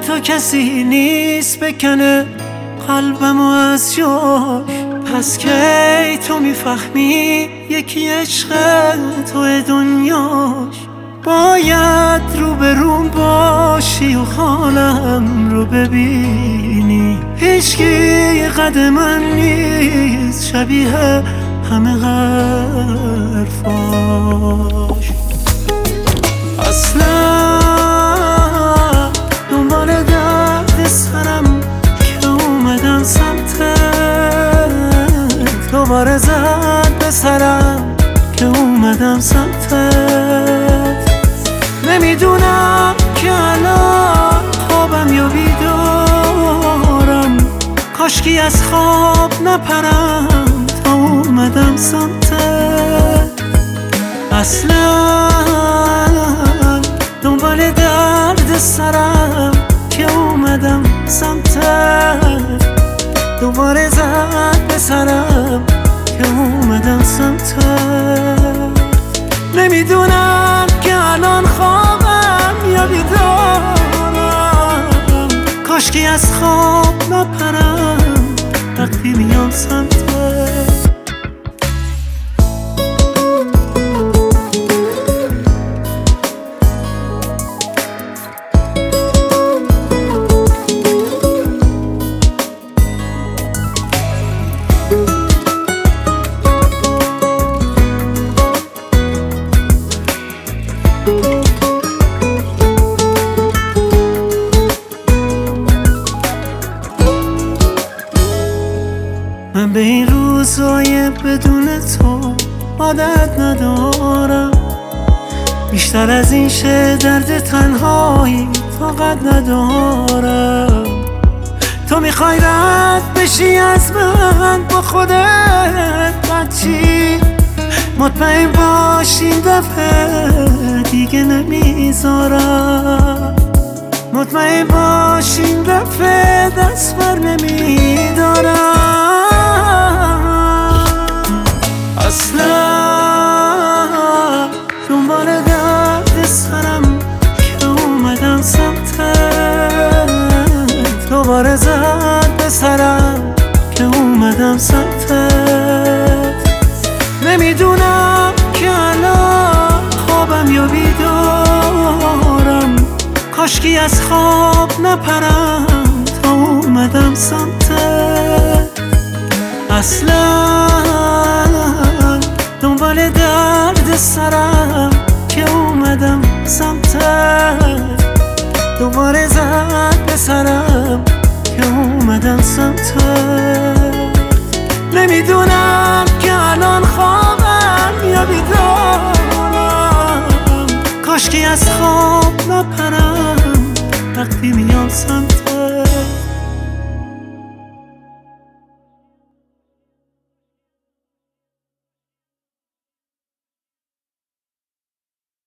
تو کسی نیست بکنه قلبمو از جاش. پس کی تو میفهمی یکی عشق تو دنیاش؟ باید رو به روم باشی و حالم رو ببینی. هیچکی قد من نیست شبیه همه حرفاش. اصلا دنبال درد سرم که اومدم سمتت. دوباره زد به سرم که اومدم سمتت. نمیدونم که الان خوابم یا بیدارم. کاشکی از خواب نپرم تا اومدم سمتت. اصلا دنبال درد سرم که اومدم سمتت. دوباره زد به سرم که اومدم سمتت. نمیدونم که الان خوابم یا بیدارم. کاشکی از خواب نپرم وقتی میام سمتت. من به این روزای بدون تو عادت ندارم. بیشتر از این شه درد تنهایی طاقت ندارم. تو میخوای رد بشی از من با خودت بچی. مطمئن باش این دفعه دیگه نمیذارم. مطمئن باش این دفعه دست بر نمیدارم. اصلا دنبال درد سرم که اومدم سمتت. دوباره زد به سرم که اومدم سمتت. نمیدونم که الان خوابم یا بیدارم. کاشکی از خواب نپرم تا اومدم سمتت. اصلا دنبال درد سرم که اومدم سمتت. دوباره زد به سرم که اومدم سمتت. نمیدونم که الان خوابم یا بیدارم. کاشکی از خواب نپرم وقتی میام سمتت.